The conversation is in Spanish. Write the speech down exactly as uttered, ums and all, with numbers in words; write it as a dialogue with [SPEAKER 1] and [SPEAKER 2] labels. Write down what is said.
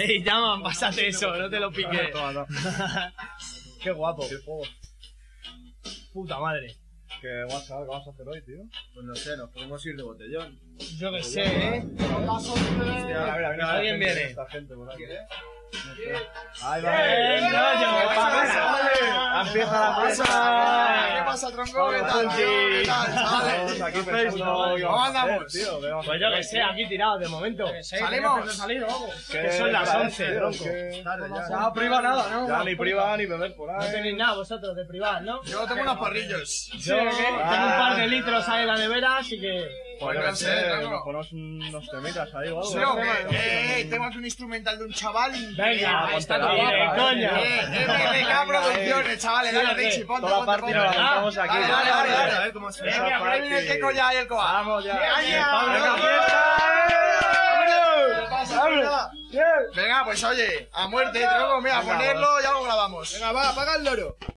[SPEAKER 1] Ey, llaman, pásate eso, no te lo piques.
[SPEAKER 2] Qué guapo. Qué juego.
[SPEAKER 1] Puta madre.
[SPEAKER 2] ¿Qué vas a, ¿Qué vas a hacer hoy, tío?
[SPEAKER 3] Pues no sé, nos podemos ir de botellón.
[SPEAKER 1] Yo que sé, ¿eh?
[SPEAKER 2] Hostia, mira, mira,
[SPEAKER 1] Alguien
[SPEAKER 2] gente,
[SPEAKER 1] viene.
[SPEAKER 2] Esta gente por aquí. Ahí
[SPEAKER 1] ¡Eh,
[SPEAKER 2] va.
[SPEAKER 1] coño!
[SPEAKER 2] Empieza la fiesta.
[SPEAKER 4] ¿Qué pasa, tronco? ¿Qué tal?
[SPEAKER 2] Sí.
[SPEAKER 4] ¿Qué tal, chavales?
[SPEAKER 2] Estamos aquí pensando qué
[SPEAKER 4] ¿Cómo
[SPEAKER 2] vamos a hacer,
[SPEAKER 4] andamos?
[SPEAKER 2] tío. ¿Qué vamos a
[SPEAKER 1] Pues yo que
[SPEAKER 2] hacer?
[SPEAKER 1] sé, aquí tirados de momento.
[SPEAKER 4] ¿Salimos?
[SPEAKER 1] Que son las once,
[SPEAKER 2] tío,
[SPEAKER 1] tronco.
[SPEAKER 2] que-
[SPEAKER 4] No priva nada, ¿no?
[SPEAKER 2] Ya ni priva ni beber por
[SPEAKER 1] No
[SPEAKER 2] ahí.
[SPEAKER 1] tenéis nada vosotros de privado, ¿no?
[SPEAKER 4] Yo tengo unos porrillos.
[SPEAKER 1] Yo tengo un par de litros ahí en la nevera, así que...
[SPEAKER 2] Pues yo
[SPEAKER 4] no
[SPEAKER 2] qué
[SPEAKER 4] sé,
[SPEAKER 2] sé,
[SPEAKER 4] tronco.
[SPEAKER 2] nos ponemos unos temitas ahí o algo.
[SPEAKER 4] ¿Sí o qué? Eh, tengo aquí un instrumental de un chaval.
[SPEAKER 1] Venga,
[SPEAKER 2] ponte
[SPEAKER 1] está
[SPEAKER 2] la
[SPEAKER 1] bien,
[SPEAKER 2] barra,
[SPEAKER 1] coño.
[SPEAKER 4] Eh, M M K Producciones, chavales. Dale, Richie, ponte,
[SPEAKER 2] Toda la
[SPEAKER 4] ponte,
[SPEAKER 2] party nos la
[SPEAKER 4] ponte.
[SPEAKER 2] montamos aquí.
[SPEAKER 4] Dale, dale, dale, dale.
[SPEAKER 3] A ver cómo se
[SPEAKER 4] Venga, por ahí viene el Keiko ya y el Coa.
[SPEAKER 2] Vamos ya.
[SPEAKER 4] ¡Venga,
[SPEAKER 2] fiesta!
[SPEAKER 4] Venga, pues oye, a muerte, tronco. Mira, a ponerlo, ya lo grabamos.
[SPEAKER 3] Venga, va, apaga el loro.